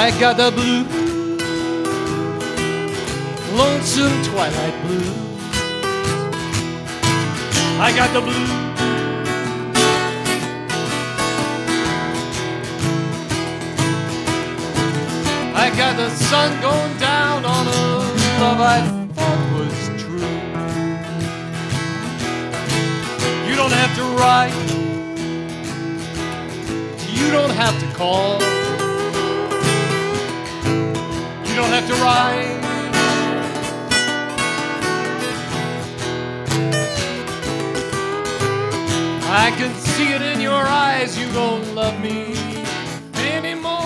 I got the blue, lonesome twilight blue. I got the blue. I got the sun going down on a love I thought was true. You don't have to write, you don't have to call, you don't have to write. I can see it in your eyes, you don't love me anymore.